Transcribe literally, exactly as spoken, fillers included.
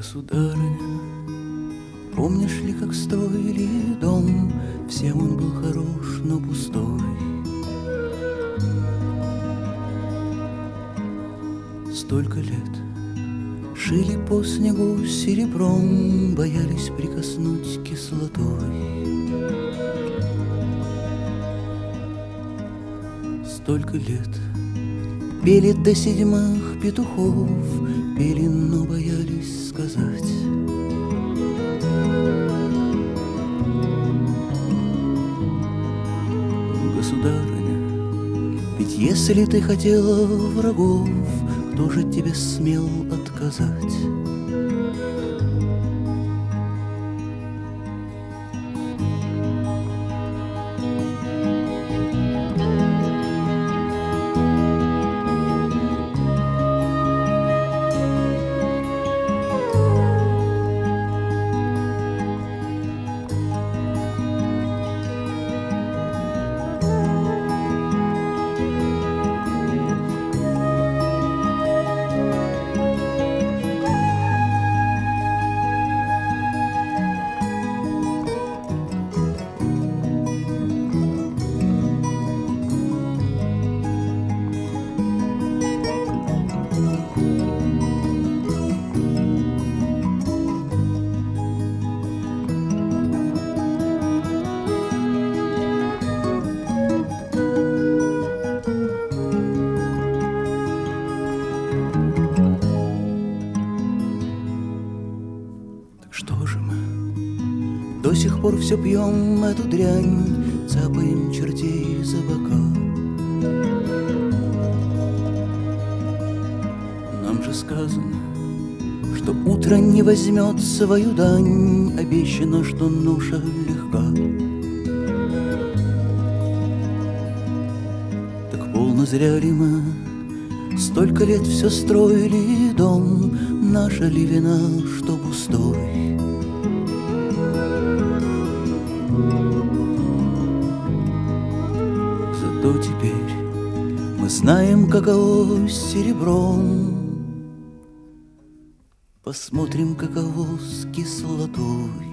Государыня, помнишь ли, как строили дом? Всем он был хорош, но пустой. Столько лет шили по снегу серебром, боялись прикоснуть кислотой. Столько лет пели до седьмых петухов, пели, но боялись сказать. Государыня, ведь если ты хотела врагов, кто же тебе смел отказать? Что же мы до сих пор все пьем эту дрянь, цапаем чертей за бока? Нам же сказано, что утро не возьмет свою дань, обещано, что ноша легка. Так полно зря ли мы столько лет все строили дом, наша ли вина, что пустой? Зато теперь мы знаем, каково с серебром, посмотрим, каково с кислотой.